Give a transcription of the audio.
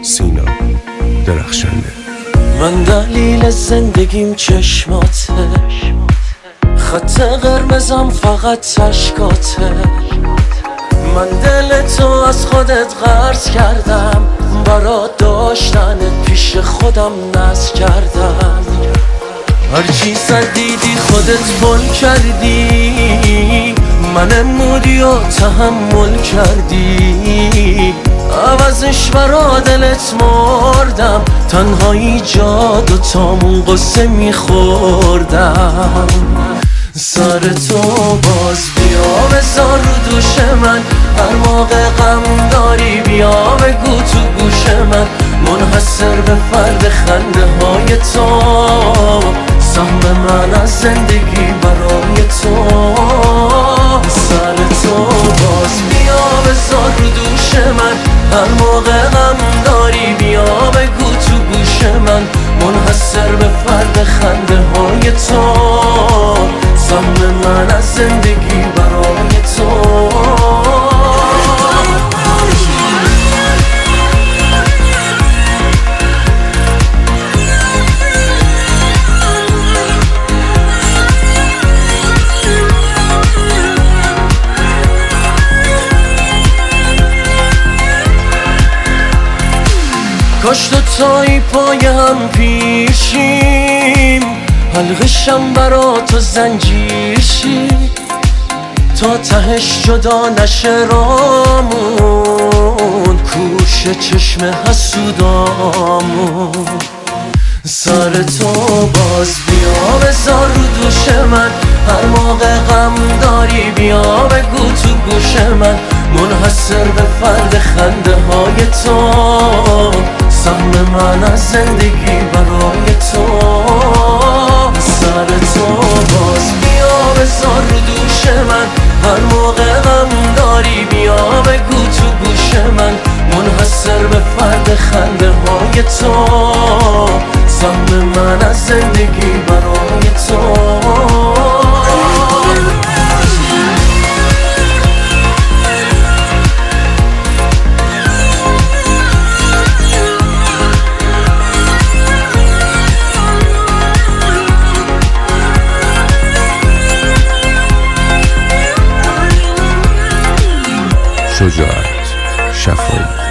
سینا درخشنده. من دلیل زندگیم چشماته، خط قرمزم فقط اشکاته. من دل تو از خودت قرض کردم، برا داشتنت پیش خودم نذر کردم. هرچی دیدی خودت بل کردی، من امودی و تحمل کردی. عوضش برا دلت مردم، تنهایی جاد و تامون قصه میخوردم. سر تو باز بیا بذار رو دوش من، هر موقع غم داری بیا بگو تو گوش من. منحصر به فرد خنده های تو، سهم من از زندگی برای تو. سر تو باز بیا بذار رو دوش من، هر موقع غم داری بیا بگو تو گوش من. منحصر به فرد خنده های تو، سهم من از زندگی برای تو. کاش دوتایی پای هم پیشیم، حلقشم برا تو زنجیر شی، تا تهش جدا نشه رامون، کوش چشم حسودامون. سر تو باز بیا بذار رو دوش من، هر موقع غم داری بیا بگو تو گوش من. منحصر به فرد خنده های تو، سهم من از زندگی برای تو. سر تو باز بیا بذار رو دوش من، هر موقع غم داری بیا بگو تو گوش من. منحصر به فرد خنده های تو، سهم من از زندگی برای تو. شجاعت شفایی.